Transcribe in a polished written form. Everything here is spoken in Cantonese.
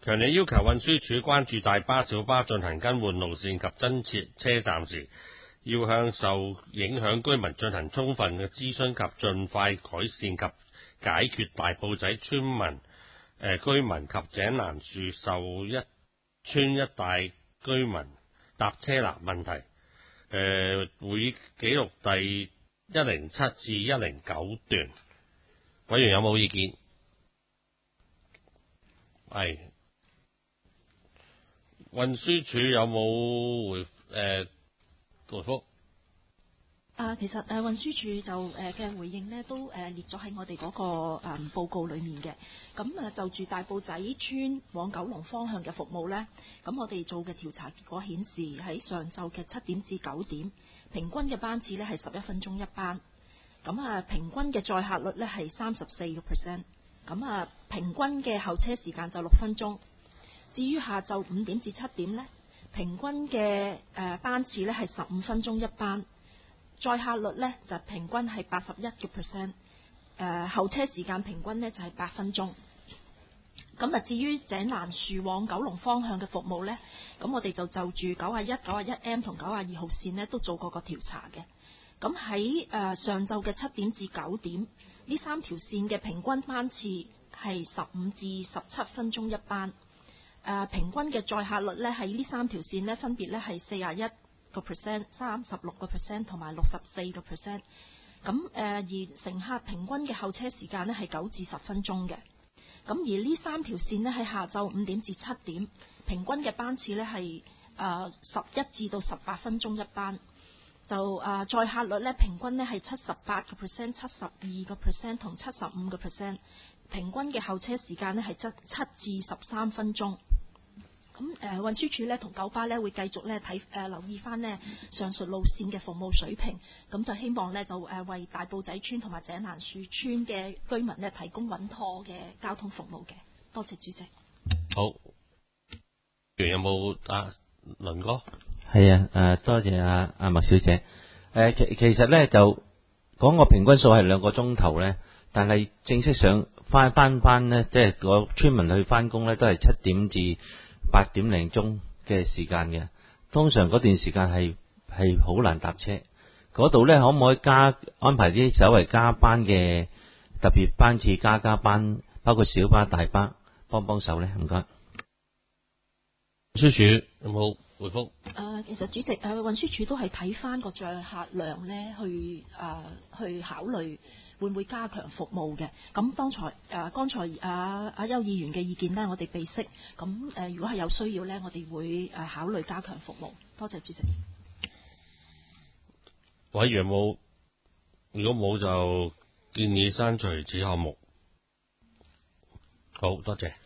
強烈要求運輸署關注大巴小巴進行更換路線及增設車站時，要向受影響居民進行充分嘅諮詢及盡快改善及解決大埔仔村民、居民及井欄樹受一村一帶居民搭車難問題。會記錄第107至109段。委員有冇意見？係。運輸署有冇回覆？ 其實運輸署就嘅回應呢都列咗喺我哋嗰個報告裡面嘅。咁就住大埔仔村往九龍方向嘅服務呢，咁我哋做嘅調查結果顯示喺上晝嘅7點至9點，平均嘅班次呢係11分鐘一班。咁平均嘅載客率呢係34%。咁平均嘅候車時間就6分鐘。至於下晝5點至7點呢，平均嘅班次呢係15分鐘一班。載客率呢就平均係81%，候車時間平均呢就係8分鐘。咁至於井欄樹往九龍方向嘅服務呢，咁我哋就住91、91M 同92號線呢都做過個調查嘅。咁喺上晝嘅7點至9點，呢3條線嘅平均班次係15至17分鐘一班。平均嘅載客率呢喺呢3條線呢分別呢係41%、36%同埋64%。咁而乘客平均嘅候車時間呢係9至10分鐘嘅。咁而呢3條線呢喺下晝5點至7點，平均嘅班次呢係11至到18分鐘一班。就載客率呢平均呢係78%、72%同75%。平均嘅候車時間呢係7至13分鐘。咁運輸署呢同九巴呢會繼續呢留意翻呢上述路線嘅服務水平，咁就希望呢就為大埔仔村同埋井欄樹村嘅居民呢提供穩妥嘅交通服務嘅。多謝主席。 好，有冇倫哥？ 係多謝阿麥小姐。其實呢就講個平均數係2個鐘頭呢，但係正式上翻呢，即係個村民去翻工呢，都係7點至8點零鐘嘅時間嘅。通常嗰段時間係好難搭車。嗰度呢，可唔可以安排啲稍為加班嘅特別班次加班，包括小巴、大巴，幫手呢？唔該。 運輸署有冇回覆？ 其實主席，運輸署都係睇翻個載客量呢，去考慮會唔會加強服務嘅。咁剛才阿邱議員嘅意見呢，我哋備悉。咁如果係有需要呢，我哋會考慮加強服務。多謝主席。 委員冇？如果冇就建議刪除此項目。好多謝。